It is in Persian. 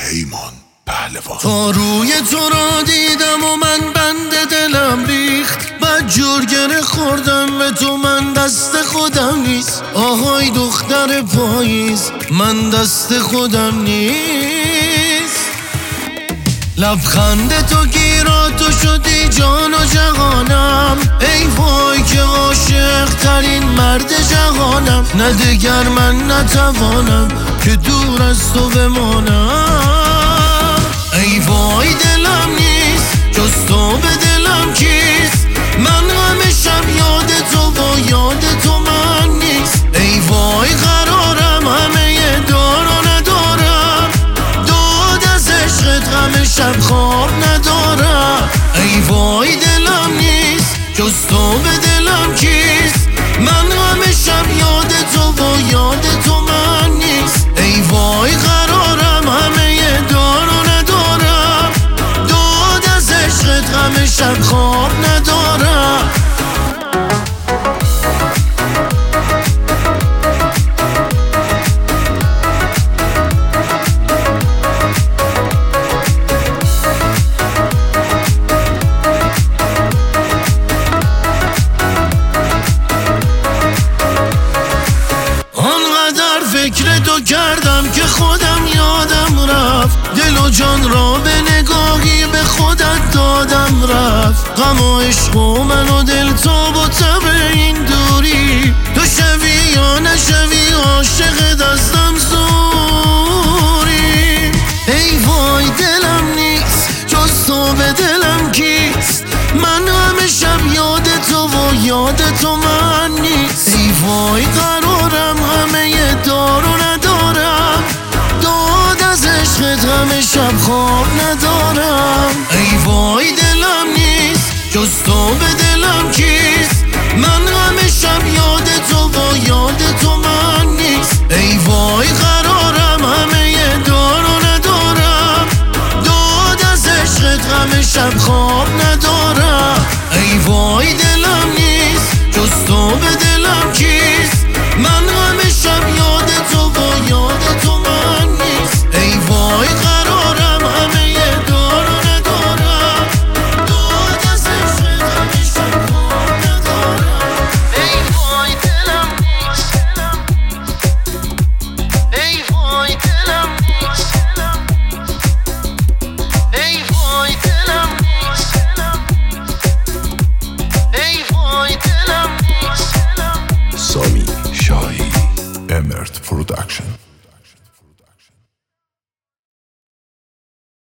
پیمان پهلوان. تا روی تو را دیدم و من بند دلم ریخت، بعد جرگره خوردم به تو، من دست خودم نیست. آهای دختر پاییز، من دست خودم نیست. لبخند تو گیراتو شدی جان و جهانم، ای وای که عاشق ترین مرد جهانم. نه دگر من نتوانم که دور از تو بمانم. ای وای دلم نیست جز تو به دلم کیست، من همه شب یاد تو و یاد تو من نیست. ای وای قرارم همه دار و ندارم، داد از عشقت همه شب خواب ندارم. ای وای دلم نیست جز تو به دلم کیست، من همه شب یاد تو و یاد تو من نیست. ای وای قرارم همه دار و ندارم، داد از عشقت همه شب خواب ندارم. فکر تو کردم که خودم یادم رفت، دل و جان را به نگاهی به خودت دادم رفت. غم و عشق و من و دل تو با تب این دوری، تو شوی یا نشوی عاشق دستم زوری. ای وای دلم نیست جز تو به دلم کیست، من همه شب یاد تو و یاد تو من نیست. ای وای قرارم همه دار و ندارم، داد از عشقت همه شب خواب ندارم. ای وای دلم نیست جز تو به دلم کیست، من